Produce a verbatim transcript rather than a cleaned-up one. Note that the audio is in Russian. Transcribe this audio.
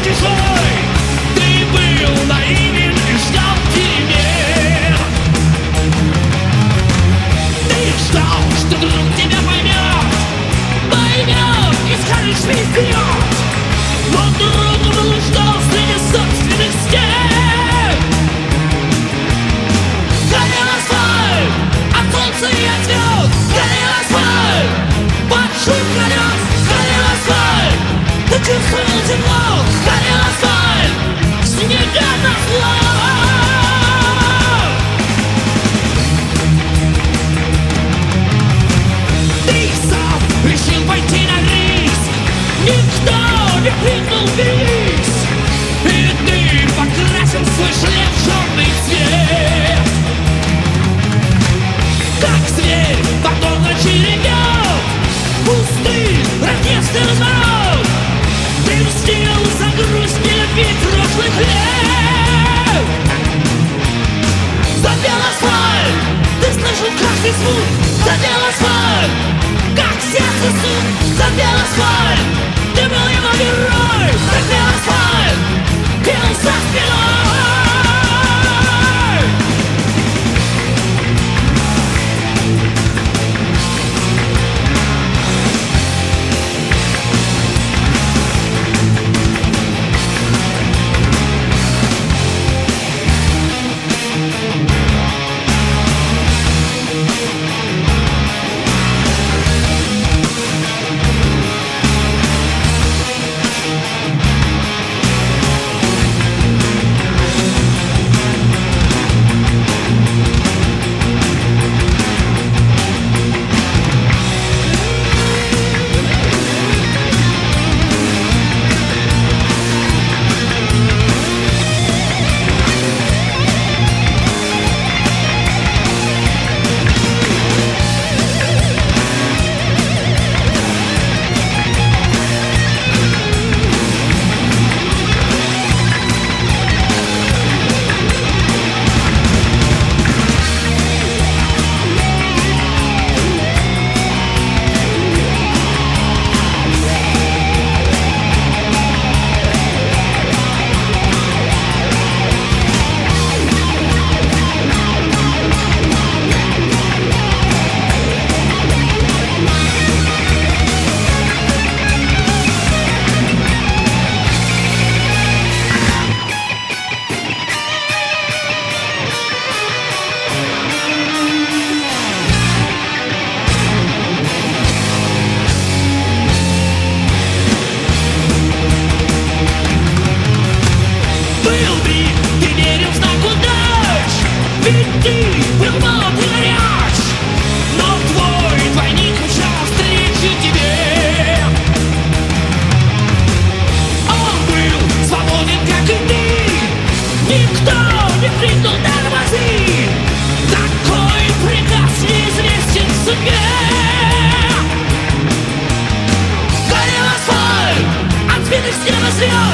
чужой. Ты был наивен и ждал перемен. Ты ждал, что друг тебя поймет, поймет и скажет, шли вперед. Но друг был ждал среди собственных стен. Горел асфальт от солнца и от звезд. Горел асфальт под шум колес. Горел асфальт, ты чувствовал тепло. Горел асфальт, снега на зло. Ты сам решил пойти на риск. Никто не крикнул «берись!» И ты покрасил свой шлем в черный цвет. Как зверь потом очередет пустырь, рождественный разворот. Ты мстил за грусть нелюбви прошлых лет. Задел асфальт, ты слышал каждый звук. Задел асфальт, как сердце суд. Задел асфальт, ты был его герой. Задел асфальт, пил за спиной. Горел асфальт от сбитых стен и слез.